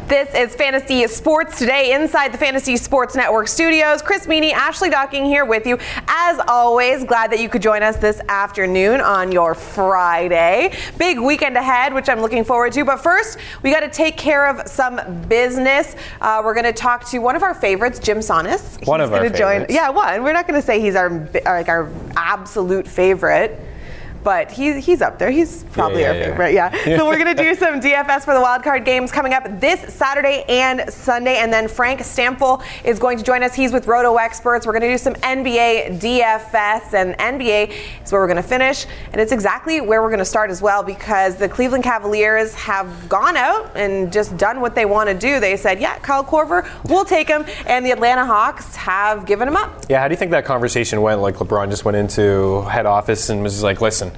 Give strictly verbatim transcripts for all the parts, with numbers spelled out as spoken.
This is Fantasy Sports Today inside the Fantasy Sports Network studios. Chris Meany, Ashley Docking here with you. As always, glad that you could join us this afternoon on your Friday. Big weekend ahead, which I'm looking forward to. But first, we got to take care of some business. Uh, we're going to talk to one of our favorites, Jim Sannes. One he's of our join, favorites. Yeah, one. We're not going to say he's our like our absolute favorite. But he, he's up there. He's probably yeah, yeah, our favorite, yeah. yeah. So we're going to do some D F S for the wildcard games coming up this Saturday and Sunday. And then Frank Stampfl is going to join us. He's with Roto Experts. We're going to do some N B A D F S. And N B A is where we're going to finish. And it's exactly where we're going to start as well, because the Cleveland Cavaliers have gone out and just done what they want to do. They said, yeah, Kyle Korver, we'll take him. And the Atlanta Hawks have given him up. Yeah, how do you think that conversation went? Like LeBron just went into head office and was like, listen,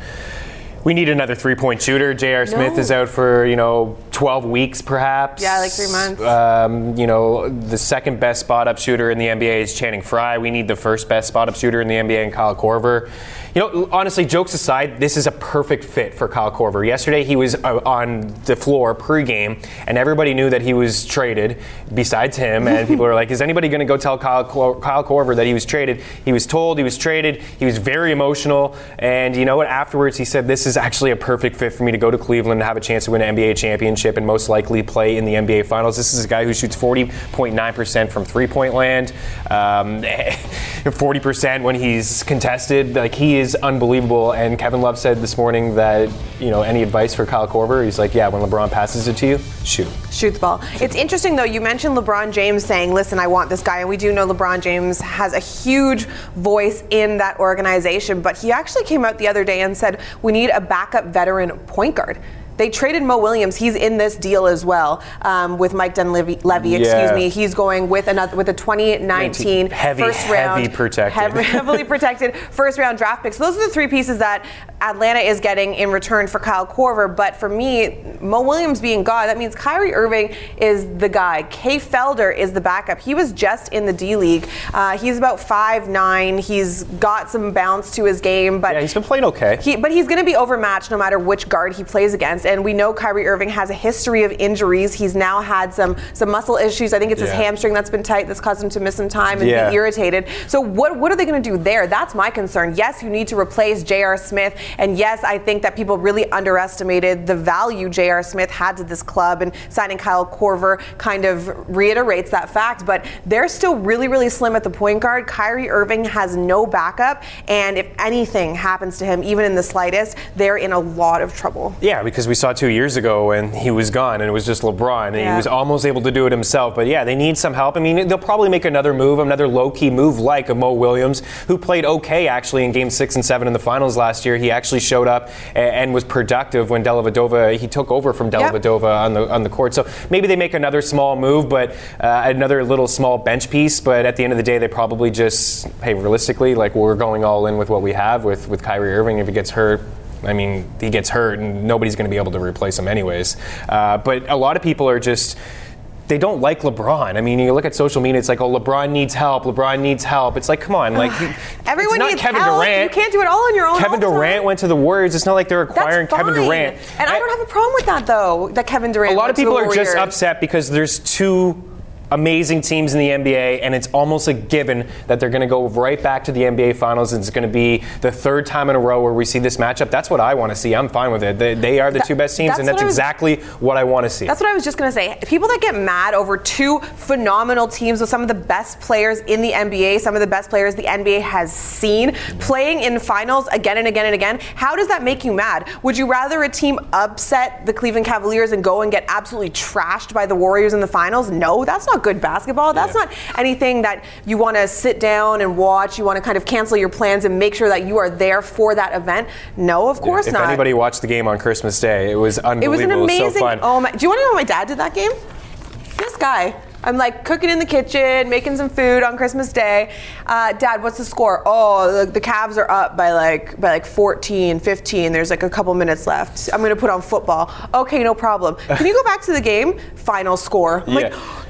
we need another three-point shooter. J R. Smith no. is out for, you know, twelve weeks perhaps. Yeah, like three months. Um, you know, the second best spot-up shooter in the N B A is Channing Frye. We need the first best spot-up shooter in the N B A in Kyle Korver. You know, honestly, jokes aside, this is a perfect fit for Kyle Korver. Yesterday, he was uh, on the floor pregame, and everybody knew that he was traded besides him. And people are like, is anybody going to go tell Kyle, Kyle Korver that he was traded? He was told he was traded. He was very emotional. And you know what? Afterwards, he said, this is actually a perfect fit for me to go to Cleveland and have a chance to win an N B A championship and most likely play in the N B A Finals. This is a guy who shoots forty point nine percent from three-point land, um, forty percent when he's contested. Like, he is unbelievable. And Kevin Love said this morning that, you know, any advice for Kyle Korver? He's like, yeah, when LeBron passes it to you, shoot. Shoot the ball. It's interesting, though, you mentioned LeBron James saying, listen, I want this guy. And we do know LeBron James has a huge voice in that organization. But he actually came out the other day and said, we need a backup veteran point guard. They traded Mo Williams. He's in this deal as well um, with Mike Dunleavy. Levy, excuse yeah. me. He's going with another with a twenty nineteen heavy, first round, heavy protected, heavy, heavily protected first round draft picks. So those are the three pieces that Atlanta is getting in return for Kyle Korver. But for me, Mo Williams being gone, that means Kyrie Irving is the guy. Kay Felder is the backup. He was just in the D League. Uh, he's about five nine. He's got some bounce to his game, but yeah, he's been playing okay. He, but he's going to be overmatched no matter which guard he plays against. And we know Kyrie Irving has a history of injuries. He's now had some some muscle issues. I think it's yeah. his hamstring that's been tight that's caused him to miss some time and yeah. be irritated. So what what are they going to do there? That's my concern. Yes, you need to replace J R. Smith. And yes, I think that people really underestimated the value J R. Smith had to this club, and signing Kyle Korver kind of reiterates that fact. But they're still really, really slim at the point guard. Kyrie Irving has no backup. And if anything happens to him, even in the slightest, they're in a lot of trouble. Yeah, because we saw two years ago when he was gone and it was just LeBron and yeah. he was almost able to do it himself. But yeah, they need some help. I mean, they'll probably make another move, another low-key move like a Mo Williams, who played okay actually in game six and seven in the finals last year. He actually showed up and, and was productive when Dellavedova, he took over from Dellavedova yep. on the on the court. So maybe they make another small move, but uh, another little small bench piece. But at the end of the day, they probably just, hey, realistically, like, we're going all in with what we have with, with Kyrie Irving. If he gets hurt, I mean, he gets hurt and nobody's going to be able to replace him anyways. Uh, but a lot of people are just, they don't like LeBron. I mean, you look at social media, it's like, oh, LeBron needs help. LeBron needs help. It's like, come on. like Everyone it's not needs Kevin help. Durant. You can't do it all on your own. Kevin Durant went to the Warriors. It's not like they're acquiring That's Kevin fine. Durant. And I, I don't have a problem with that, though, that Kevin Durant A lot went of people to the are just Warriors. upset because there's two amazing teams in the N B A, and it's almost a given that they're going to go right back to the N B A Finals, and it's going to be the third time in a row where we see this matchup. That's what I want to see. I'm fine with it. They, they are the that, two best teams, that's and that's what was, exactly what I want to see. That's what I was just going to say. People that get mad over two phenomenal teams with some of the best players in the N B A, some of the best players the N B A has seen, playing in finals again and again and again, how does that make you mad? Would you rather a team upset the Cleveland Cavaliers and go and get absolutely trashed by the Warriors in the finals? No, that's not good basketball. That's yeah. not anything that you want to sit down and watch. You want to kind of cancel your plans and make sure that you are there for that event. No, of course if not. If anybody watched the game on Christmas Day, it was unbelievable. It was an amazing. It was so fun. Oh my! Do you want to know what my dad did that game? This guy. I'm like cooking in the kitchen, making some food on Christmas Day. Uh, Dad, what's the score? Oh, the, the Cavs are up by like by like fourteen, fifteen. There's like a couple minutes left. I'm going to put on football. Okay, no problem. Can you go back to the game? Final score. I'm yeah. like,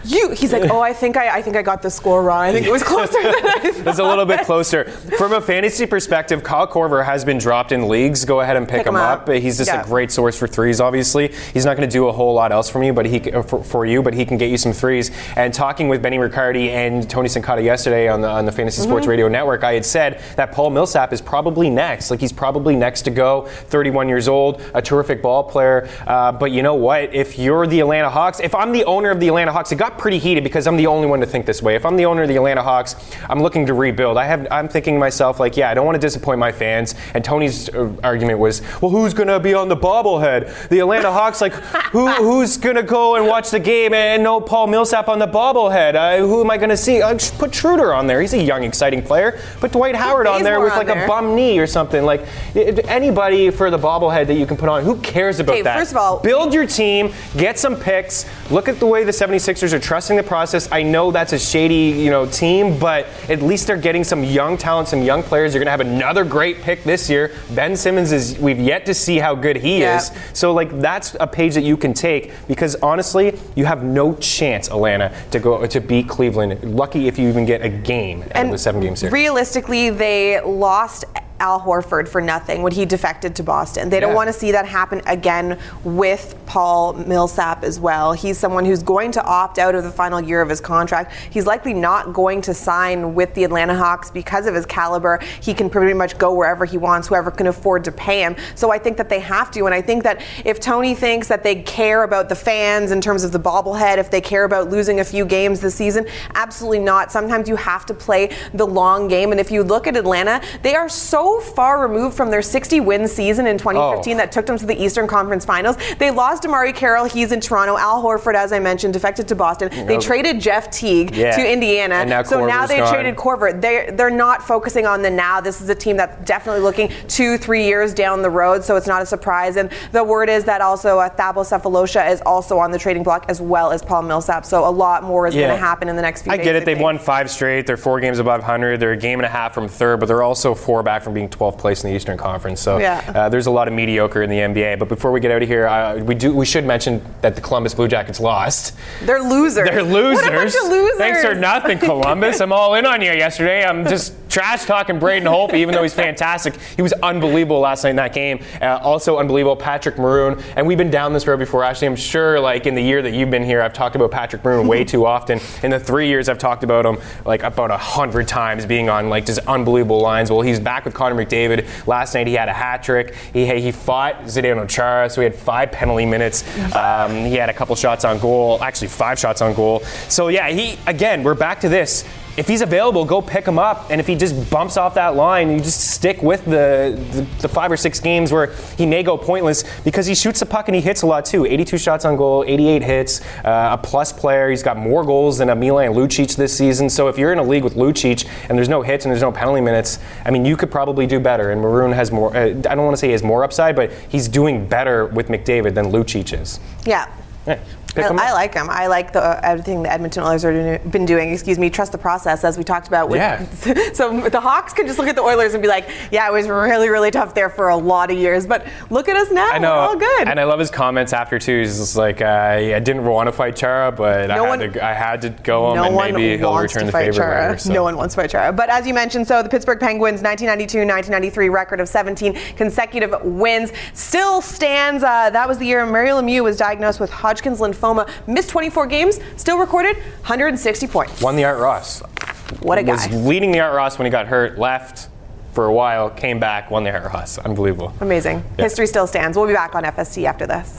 You, he's like, oh, I think I, I think I got the score wrong. I think it was closer than I thought. It's a little bit closer. From a fantasy perspective, Kyle Korver has been dropped in leagues. Go ahead and pick, pick him, him up. up. He's just yeah. a great source for threes, obviously. He's not going to do a whole lot else from you, but he for, for you, but he can get you some threes. And talking with Benny Riccardi and Tony Sincata yesterday on the on the Fantasy Sports mm-hmm. Radio Network, I had said that Paul Millsap is probably next. Like, he's probably next to go. thirty-one years old, a terrific ball player. Uh, but you know what? If you're the Atlanta Hawks, if I'm the owner of the Atlanta Hawks, it got pretty heated because I'm the only one to think this way. If I'm the owner of the Atlanta Hawks, I'm looking to rebuild. I have, I'm thinking to myself, like, yeah, I don't want to disappoint my fans. And Tony's uh, argument was, well, who's going to be on the bobblehead? The Atlanta Hawks, like, who who's going to go and watch the game and no Paul Millsap on the bobblehead? Uh, who am I going to see? Uh, put Schroeder on there. He's a young, exciting player. Put Dwight Howard on there with, like, there. a bum knee or something. Like, it, anybody for the bobblehead that you can put on, who cares about okay, that? First of all, build your team, get some picks, look at the way the seventy-sixers are trusting the process. I know that's a shady, you know, team, but at least they're getting some young talent, some young players. You're going to have another great pick this year. Ben Simmons is, we've yet to see how good he yeah. is. So, like, that's a page that you can take because, honestly, you have no chance, Atlanta, to go to beat Cleveland. Lucky if you even get a game out of the seven-game series. Realistically, they lost Al Horford for nothing when he defected to Boston. They yeah. don't want to see that happen again with Paul Millsap as well. He's someone who's going to opt out of the final year of his contract. He's likely not going to sign with the Atlanta Hawks because of his caliber. He can pretty much go wherever he wants, whoever can afford to pay him. So I think that they have to, and I think that if Tony thinks that they care about the fans in terms of the bobblehead, if they care about losing a few games this season, absolutely not. Sometimes you have to play the long game, and if you look at Atlanta, they are so far removed from their sixty-win season in twenty fifteen oh. that took them to the Eastern Conference Finals. They lost Amari Carroll. He's in Toronto. Al Horford, as I mentioned, defected to Boston. They okay. traded Jeff Teague yeah. to Indiana. And now so Korver's now they gone. traded Korver. They, they're not focusing on the now. This is a team that's definitely looking two, three years down the road, so it's not a surprise. And the word is that also uh, Thabo Sefolosha is also on the trading block as well as Paul Millsap. So a lot more is yeah. going to happen in the next few I days. I get it. They've won five straight. They're four games above one hundred. They're a game and a half from third, but they're also four back from being twelfth place in the Eastern Conference. So yeah. uh, there's a lot of mediocre in the N B A. But before we get out of here, uh, we do we should mention that the Columbus Blue Jackets lost. They're losers. They're losers. What a bunch of losers. Thanks for nothing, Columbus. I'm all in on you yesterday. I'm just trash talking Braden Holtby, even though he's fantastic. He was unbelievable last night in that game. Uh, also unbelievable, Patrick Maroon. And we've been down this road before, Ashley. I'm sure, like, in the year that you've been here, I've talked about Patrick Maroon way too often. In the three years I've talked about him, like, about a hundred times being on, like, just unbelievable lines. Well, he's back with Connor McDavid. Last night he had a hat trick. He he fought Zdeno Chara, so he had five penalty minutes. Um, he had a couple shots on goal, actually five shots on goal. So yeah, he again, we're back to this. If he's available, go pick him up. And if he just bumps off that line, you just stick with the, the, the five or six games where he may go pointless because he shoots the puck and he hits a lot too. eighty-two shots on goal, eighty-eight hits, uh, a plus player. He's got more goals than a Milan Lucic this season. So if you're in a league with Lucic and there's no hits and there's no penalty minutes, I mean, you could probably do better. And Maroon has more, uh, I don't want to say he has more upside, but he's doing better with McDavid than Lucic is. Yeah. Yeah. I, I like them. I like the uh, everything the Edmonton Oilers have been doing. Excuse me. Trust the process, as we talked about. With, yeah. So the Hawks can just look at the Oilers and be like, "Yeah, it was really, really tough there for a lot of years." But look at us now. I know. We're all good. And I love his comments after too. He's just like, uh, "I didn't want to fight Chara, but no I, had one, to, I had to go him, no and maybe he'll return the favor later." So. No one wants to fight Chara. But as you mentioned, so the Pittsburgh Penguins' nineteen ninety-two nineteen ninety-three record of seventeen consecutive wins still stands. Uh, that was the year Mario Lemieux was diagnosed with Hodgkin's lymphoma. Missed twenty-four games, still recorded one hundred sixty points. Won the Art Ross. What a guy. Was leading the Art Ross when he got hurt, left for a while, came back, won the Art Ross. Unbelievable. Amazing. Yeah. History still stands. We'll be back on F S T after this.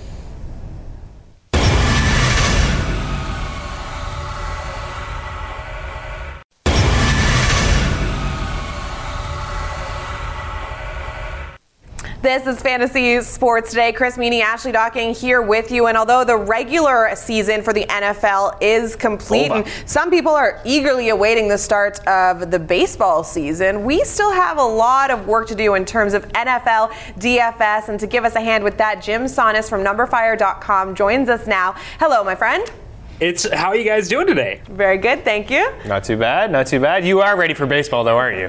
This is Fantasy Sports Today. Chris Meany, Ashley Docking here with you. And although the regular season for the N F L is complete, and some people are eagerly awaiting the start of the baseball season, we still have a lot of work to do in terms of N F L D F S. And to give us a hand with that, Jim Sonis from number fire dot com joins us now. Hello, my friend. It's how are you guys doing today? Very good, thank you. Not too bad, not too bad. You are ready for baseball, though, aren't you?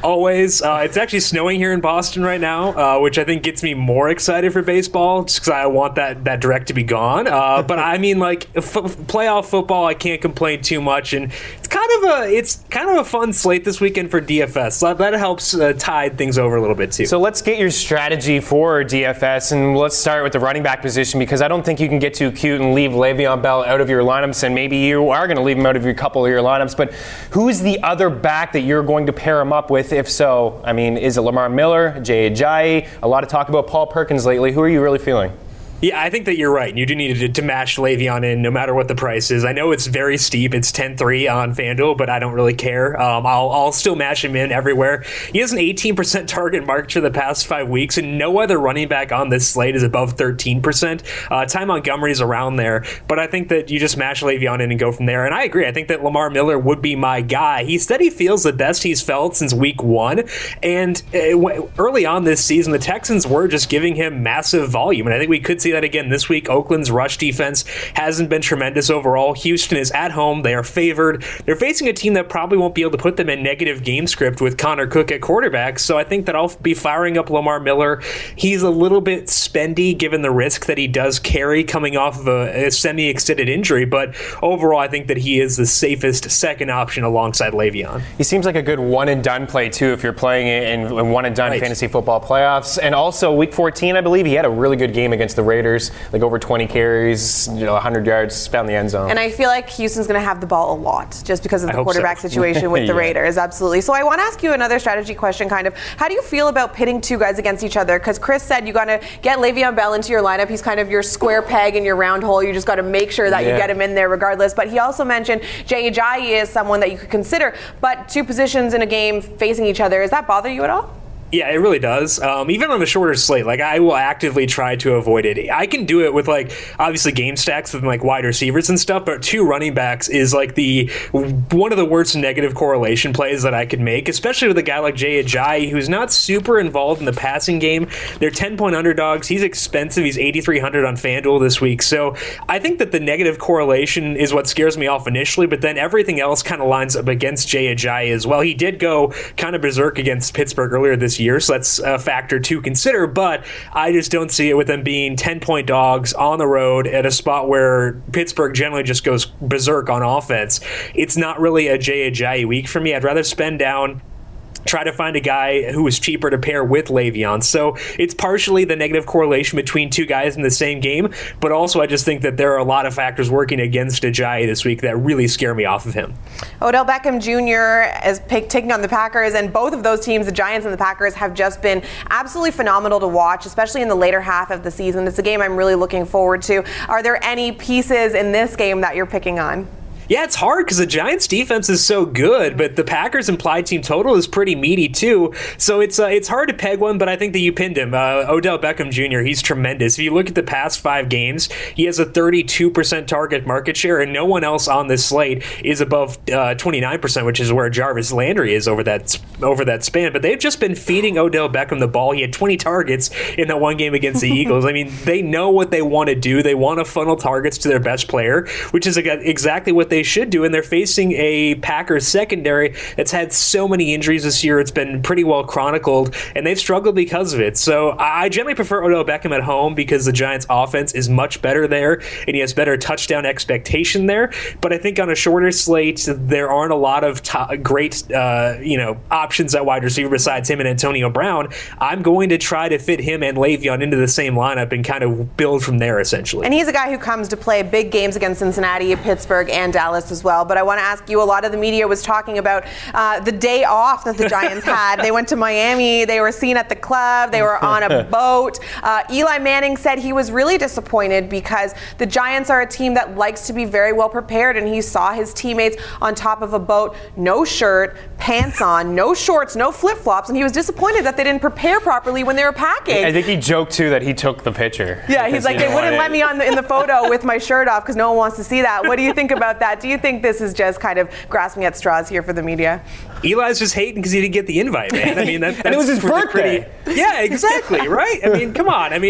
Always. Uh, it's actually snowing here in Boston right now, uh, which I think gets me more excited for baseball, just because I want that, that direct to be gone. Uh, but I mean, like f- playoff football, I can't complain too much, and it's kind of a it's kind of a fun slate this weekend for D F S. So that helps uh, tide things over a little bit too. So let's get your strategy for D F S, and let's start with the running back position, because I don't think you can get too cute and leave Le'Veon Bell out of your lineups, and maybe you are going to leave him out of your couple of your lineups. But who's the other back that you're going to pair him up with? If so, I mean, is it Lamar Miller, Jay Ajayi? A lot of talk about Paul Perkins lately. Who are you really feeling? Yeah, I think that you're right. You do need to, to mash Le'Veon in no matter what the price is. I know it's very steep. It's ten three on FanDuel, but I don't really care. Um, I'll, I'll still mash him in everywhere. He has an eighteen percent target market for the past five weeks, and no other running back on this slate is above thirteen percent. Uh, Ty Montgomery's around there, but I think that you just mash Le'Veon in and go from there. And I agree. I think that Lamar Miller would be my guy. He said he feels the best he's felt since week one, and uh, early on this season, the Texans were just giving him massive volume, and I think we could see that again this week. Oakland's rush defense hasn't been tremendous overall. Houston is at home. They are favored. They're facing a team that probably won't be able to put them in negative game script with Connor Cook at quarterback, so I think that I'll be firing up Lamar Miller. He's a little bit spendy given the risk that he does carry coming off of a, a semi-extended injury, but overall I think that he is the safest second option alongside Le'Veon. He seems like a good one-and-done play, too, if you're playing in, in one-and-done right. fantasy football playoffs. And also, week fourteen, I believe, he had a really good game against the Raiders, like over twenty carries, you know, one hundred yards, found the end zone. And I feel like Houston's going to have the ball a lot just because of the quarterback so. situation with the yeah. Raiders. Absolutely. So I want to ask you another strategy question, kind of. How do you feel about pitting two guys against each other? Because Chris said you got to get Le'Veon Bell into your lineup. He's kind of your square peg in your round hole. You just got to make sure that yeah. you get him in there regardless. But he also mentioned Jay Ajayi is someone that you could consider. But two positions in a game facing each other, does that bother you at all? Yeah, it really does. Um, even on a shorter slate, like I will actively try to avoid it. I can do it with like obviously game stacks with like wide receivers and stuff, but two running backs is like the one of the worst negative correlation plays that I could make, especially with a guy like Jay Ajayi, who's not super involved in the passing game. They're ten point underdogs. He's expensive. He's eighty-three hundred on FanDuel this week. So I think that the negative correlation is what scares me off initially, but then everything else kind of lines up against Jay Ajayi as well. He did go kind of berserk against Pittsburgh earlier this year. Year, so that's a factor to consider, but I just don't see it with them being ten-point dogs on the road at a spot where Pittsburgh generally just goes berserk on offense. It's not really a Jay Ajayi week for me. I'd rather spend down, try to find a guy who is cheaper to pair with Le'Veon. So it's partially the negative correlation between two guys in the same game, but also I just think that there are a lot of factors working against Ajayi this week that really scare me off of him. Odell Beckham Junior is pick, taking on the Packers, and both of those teams, the Giants and the Packers, have just been absolutely phenomenal to watch, especially in the later half of the season. It's a game I'm really looking forward to. Are there any pieces in this game that you're picking on? Yeah, it's hard because the Giants' defense is so good, but the Packers' implied team total is pretty meaty too. So it's uh, it's hard to peg one, but I think that you pinned him. Uh, Odell Beckham Junior, he's tremendous. If you look at the past five games, he has a thirty-two percent target market share, and no one else on this slate is above uh, twenty-nine percent, which is where Jarvis Landry is over that over that span. But they've just been feeding Odell Beckham the ball. He had twenty targets in that one game against the Eagles. I mean, they know what they want to do. They want to funnel targets to their best player, which is exactly what they should do, and they're facing a Packers secondary that's had so many injuries this year. It's been pretty well chronicled, and they've struggled because of it. So I generally prefer Odell Beckham at home because the Giants' offense is much better there, and he has better touchdown expectation there. But I think on a shorter slate, there aren't a lot of top, great uh, you know options at wide receiver besides him and Antonio Brown. I'm going to try to fit him and Le'Veon into the same lineup and kind of build from there, essentially. And he's a guy who comes to play big games against Cincinnati, Pittsburgh, and Dallas as well. But I want to ask you, a lot of the media was talking about uh, the day off that the Giants had. They went to Miami. They were seen at the club. They were on a boat. Uh, Eli Manning said he was really disappointed because the Giants are a team that likes to be very well prepared, and he saw his teammates on top of a boat, no shirt, pants on, no shorts, no flip-flops, and he was disappointed that they didn't prepare properly when they were packing. I think he joked, too, that he took the picture. Yeah, he's like, they wouldn't let me on the, in the photo with my shirt off because no one wants to see that. What do you think about that? Do you think this is just kind of grasping at straws here for the media? Eli's just hating because he didn't get the invite, man. I mean, that, that's and it was his birthday. Pretty, yeah, exactly, right? I mean, come on. I mean,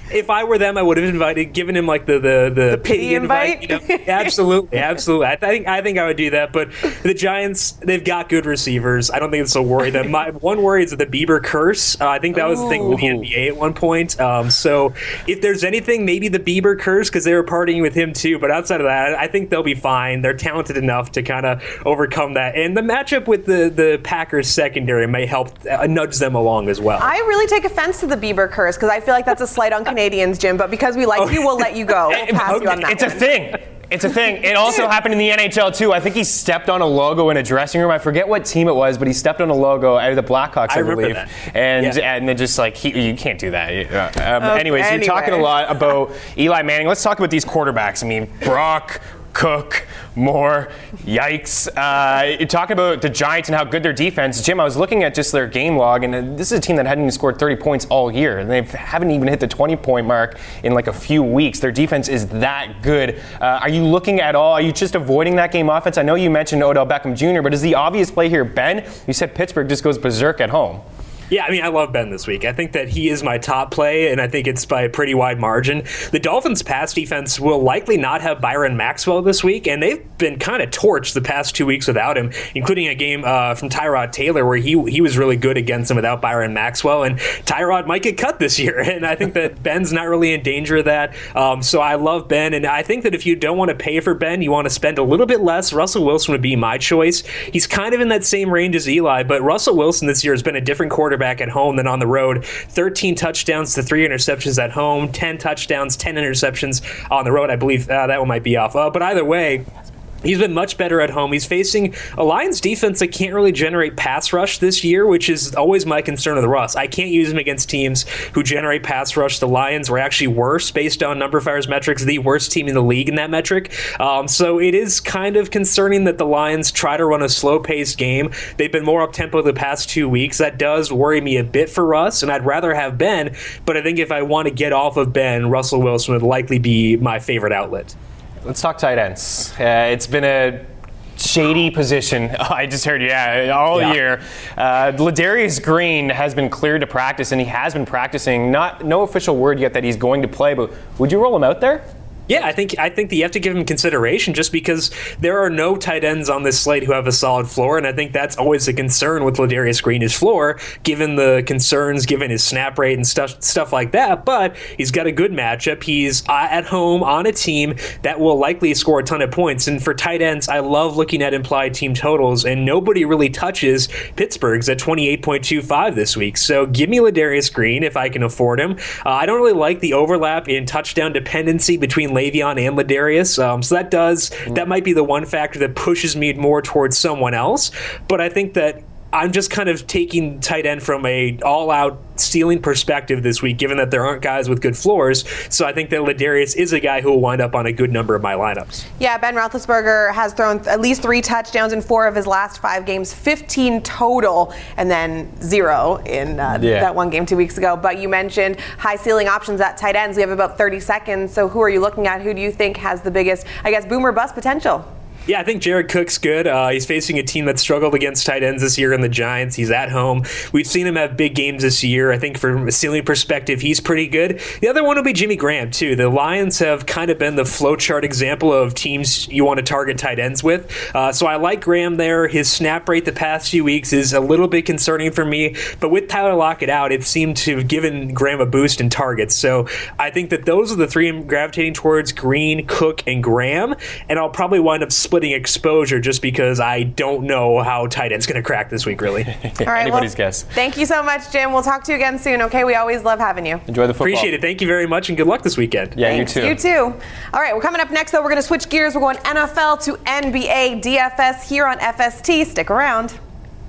if I were them, I would have invited, given him like the the the, the pity invite. invite you know? Absolutely, absolutely. I think I think I would do that. But the Giants, they've got good receivers. I don't think this will worry them. My one worry is the Bieber curse. Uh, I think that was the thing with the N B A at one point. Um, so if there's anything, maybe the Bieber curse, because they were partying with him too. But outside of that, I think they'll be fine. They're talented enough to kind of overcome that. And the matchup with the the Packers secondary may help uh, nudge them along as well. I really take offense to the Bieber curse because I feel like that's a slight on Canadians, Jim. But because we like oh. you, we'll let you go. We'll pass okay. you on that. It's one. a thing. It's a thing. It also happened in the N H L too. I think he stepped on a logo in a dressing room. I forget what team it was, but he stepped on a logo out of the Blackhawks, I, I believe. That. And yeah. and then just like he, you can't do that. Um, okay, anyways, anyway. You're talking a lot about Eli Manning. Let's talk about these quarterbacks. I mean, Brock, Cook, Moore, yikes. Uh, you're talking about the Giants and how good their defense. Jim, I was looking at just their game log, and this is a team that hadn't even scored thirty points all year. And they haven't even hit the twenty-point mark in like a few weeks. Their defense is that good. Uh, are you looking at all? Are you just avoiding that game offense? I know you mentioned Odell Beckham Junior, but is the obvious play here Ben? You said Pittsburgh just goes berserk at home. Yeah, I mean, I love Ben this week. I think that he is my top play, and I think it's by a pretty wide margin. The Dolphins' pass defense will likely not have Byron Maxwell this week, and they've been kind of torched the past two weeks without him, including a game uh, from Tyrod Taylor where he he was really good against him without Byron Maxwell, and Tyrod might get cut this year, and I think that Ben's not really in danger of that. Um, so I love Ben, and I think that if you don't want to pay for Ben, you want to spend a little bit less, Russell Wilson would be my choice. He's kind of in that same range as Eli, but Russell Wilson this year has been a different quarterback at home than on the road. thirteen touchdowns to three interceptions at home, ten touchdowns, ten interceptions on the road. I believe uh, that one might be off. Uh, but either way, he's been much better at home. He's facing a Lions defense that can't really generate pass rush this year, which is always my concern with Russ. I can't use him against teams who generate pass rush. The Lions were actually worse based on Number Fire's metrics, the worst team in the league in that metric. Um, so it is kind of concerning that the Lions try to run a slow-paced game. They've been more up-tempo the past two weeks. That does worry me a bit for Russ, and I'd rather have Ben, but I think if I want to get off of Ben, Russell Wilson would likely be my favorite outlet. Let's talk tight ends. Uh, it's been a shady position. I just heard, yeah, all yeah. year. Uh, Ladarius Green has been cleared to practice, and he has been practicing. Not no official word yet that he's going to play, but would you roll him out there? Yeah, I think I think that you have to give him consideration just because there are no tight ends on this slate who have a solid floor, and I think that's always a concern with Ladarius Green, his floor, given the concerns, given his snap rate and stuff stuff like that. But he's got a good matchup. He's at home on a team that will likely score a ton of points. And for tight ends, I love looking at implied team totals, and nobody really touches Pittsburgh's at twenty-eight point two five this week. So give me Ladarius Green if I can afford him. Uh, I don't really like the overlap in touchdown dependency between Le'Veon and Ladarius, um, so that does that might be the one factor that pushes me more towards someone else. But I think that I'm just kind of taking tight end from a all-out ceiling perspective this week, given that there aren't guys with good floors. So I think that Ladarius is a guy who will wind up on a good number of my lineups. Yeah, Ben Roethlisberger has thrown at least three touchdowns in four of his last five games, fifteen total, and then zero in uh, yeah. that one game two weeks ago. But you mentioned high ceiling options at tight ends. We have about thirty seconds. So who are you looking at? Who do you think has the biggest, I guess, boom or bust potential? Yeah, I think Jared Cook's good. Uh, he's facing a team that struggled against tight ends this year in the Giants. He's at home. We've seen him have big games this year. I think from a ceiling perspective, he's pretty good. The other one will be Jimmy Graham, too. The Lions have kind of been the flowchart example of teams you want to target tight ends with. Uh, so I like Graham there. His snap rate the past few weeks is a little bit concerning for me. But with Tyler Lockett out, it seemed to have given Graham a boost in targets. So I think that those are the three I'm gravitating towards, Green, Cook, and Graham. And I'll probably wind up splitting exposure just because I don't know how tight end's going to crack this week, really. All right, anybody's well, guess. Thank you so much, Jim. We'll talk to you again soon, okay? We always love having you. Enjoy the football. Appreciate it. Thank you very much, and good luck this weekend. Yeah, Thanks. you too. You too. All right, we're coming up next, though. We're going to switch gears. We're going N F L to N B A D F S here on F S T. Stick around.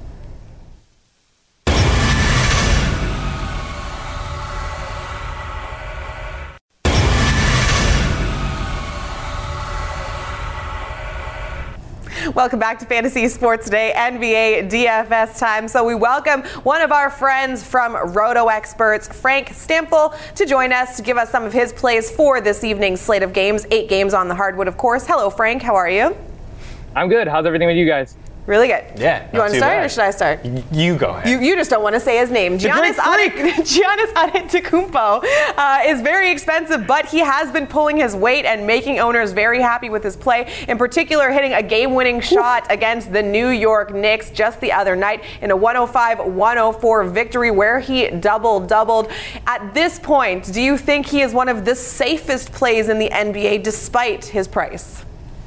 Welcome back to Fantasy Sports Today, N B A D F S time. So we welcome one of our friends from Roto Experts, Frank Stampfl, to join us to give us some of his plays for this evening's slate of games. Eight games on the hardwood, of course. Hello, Frank. How are you? I'm good. How's everything with you guys? Really good. Yeah. You want to start bad. or should I start? Y- you go ahead. You, you just don't want to say his name. Giannis Antetokounmpo uh, is very expensive, but he has been pulling his weight and making owners very happy with his play. In particular, hitting a game-winning shot Ooh. against the New York Knicks just the other night in a one oh five one oh four victory where he double-doubled. At this point, do you think he is one of the safest plays in the N B A despite his price?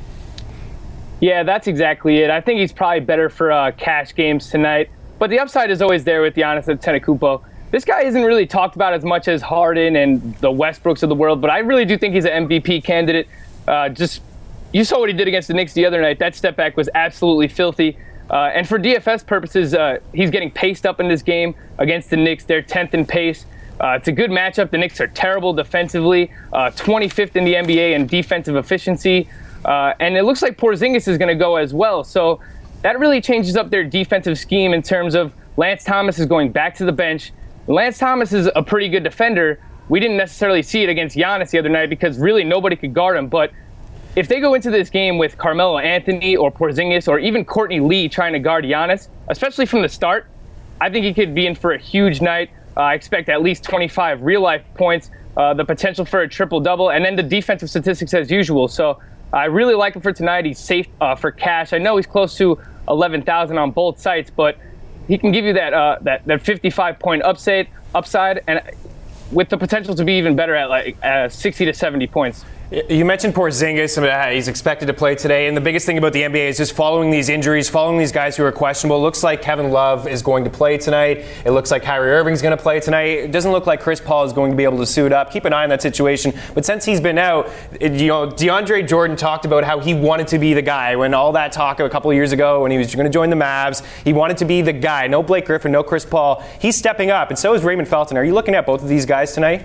Yeah, that's exactly it. I think he's probably better for uh, cash games tonight. But the upside is always there with Giannis Antetokounmpo. This guy isn't really talked about as much as Harden and the Westbrooks of the world, but I really do think he's an M V P candidate. Uh, just you saw what he did against the Knicks the other night. That step back was absolutely filthy. Uh, and for D F S purposes, uh, he's getting paced up in this game against the Knicks. They're tenth in pace. Uh, it's a good matchup. The Knicks are terrible defensively, uh, twenty-fifth in the N B A in defensive efficiency. Uh, and it looks like Porzingis is going to go as well. So that really changes up their defensive scheme in terms of Lance Thomas is going back to the bench. Lance Thomas is a pretty good defender. We didn't necessarily see it against Giannis the other night because really nobody could guard him. But if they go into this game with Carmelo Anthony or Porzingis or even Courtney Lee trying to guard Giannis, especially from the start, I think he could be in for a huge night. Uh, I expect at least twenty-five real-life points, uh, the potential for a triple-double, and then the defensive statistics as usual. So I really like him for tonight. He's safe uh, for cash. I know he's close to eleven thousand on both sites, but he can give you that uh, that that fifty-five point upside, upside, and with the potential to be even better at like uh, sixty to seventy points. You mentioned Porzingis. Uh, he's expected to play today. And the biggest thing about the N B A is just following these injuries, following these guys who are questionable. It looks like Kevin Love is going to play tonight. It looks like Kyrie Irving's going to play tonight. It doesn't look like Chris Paul is going to be able to suit up. Keep an eye on that situation. But since he's been out, it, you know, DeAndre Jordan talked about how he wanted to be the guy. When all that talk a couple of years ago when he was going to join the Mavs, he wanted to be the guy. No Blake Griffin, no Chris Paul. He's stepping up, and so is Raymond Felton. Are you looking at both of these guys tonight?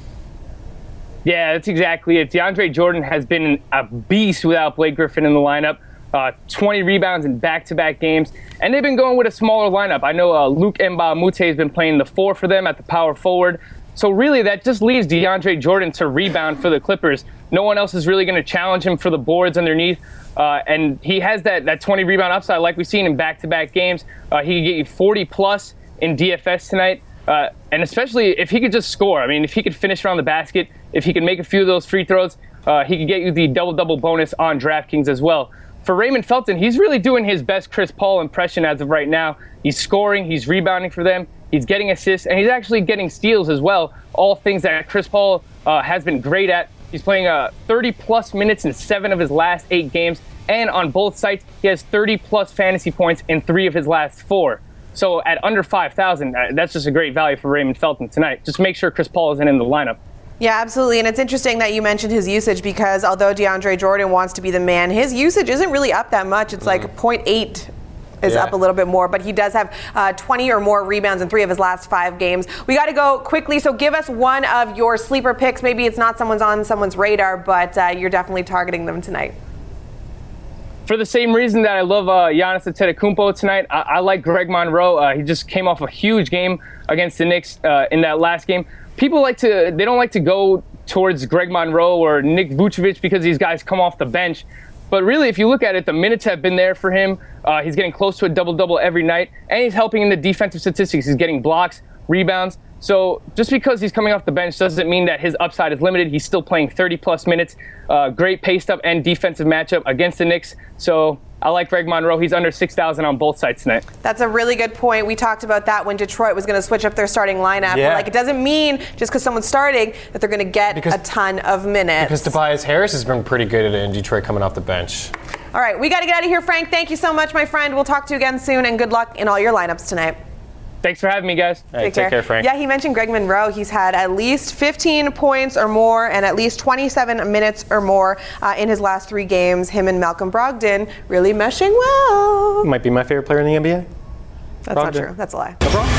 Yeah, that's exactly it. DeAndre Jordan has been a beast without Blake Griffin in the lineup. Uh, twenty rebounds in back-to-back games. And they've been going with a smaller lineup. I know uh, Luke Mbah-a-Moute has been playing the four for them at the power forward. So really, that just leaves DeAndre Jordan to rebound for the Clippers. No one else is really going to challenge him for the boards underneath. Uh, and he has that, that twenty rebound upside like we've seen in back-to-back games. Uh, he can get you forty plus in D F S tonight. Uh, and especially if he could just score. I mean, if he could finish around the basket, if he could make a few of those free throws, uh, he could get you the double-double bonus on DraftKings as well. For Raymond Felton, he's really doing his best Chris Paul impression as of right now. He's scoring, he's rebounding for them, he's getting assists, and he's actually getting steals as well. All things that Chris Paul uh, has been great at. He's playing uh, thirty-plus minutes in seven of his last eight games, and on both sites, he has thirty-plus fantasy points in three of his last four. So at under five thousand, uh, that's just a great value for Raymond Felton tonight. Just make sure Chris Paul isn't in the lineup. Yeah, absolutely. And it's interesting that you mentioned his usage because although DeAndre Jordan wants to be the man, his usage isn't really up that much. It's mm-hmm. like zero point eight is yeah. up a little bit more, but he does have uh, twenty or more rebounds in three of his last five games. We got to go quickly, so give us one of your sleeper picks. Maybe it's not someone's on someone's radar, but uh, you're definitely targeting them tonight. For the same reason that I love uh, Giannis Antetokounmpo tonight, I, I like Greg Monroe. Uh, he just came off a huge game against the Knicks uh, in that last game. People like to, they don't like to go towards Greg Monroe or Nick Vucevic because these guys come off the bench. But really, if you look at it, the minutes have been there for him. Uh, he's getting close to a double-double every night, and he's helping in the defensive statistics. He's getting blocks, rebounds. So just because he's coming off the bench doesn't mean that his upside is limited. He's still playing thirty-plus minutes. Uh, great paced up and defensive matchup against the Knicks. So I like Greg Monroe. He's under six thousand on both sides tonight. That's a really good point. We talked about that when Detroit was going to switch up their starting lineup. Yeah. But like, it doesn't mean just because someone's starting that they're going to get because, a ton of minutes. Because Tobias Harris has been pretty good in Detroit coming off the bench. All right, we got to get out of here, Frank. Thank you so much, my friend. We'll talk to you again soon, and good luck in all your lineups tonight. Thanks for having me, guys. Hey, take, take care. care, Frank. Yeah, he mentioned Greg Monroe. He's had at least fifteen points or more and at least twenty-seven minutes or more uh, in his last three games. Him and Malcolm Brogdon really meshing well. Might be my favorite player in the N B A. That's Brogdon. Not true. That's a lie. No problem.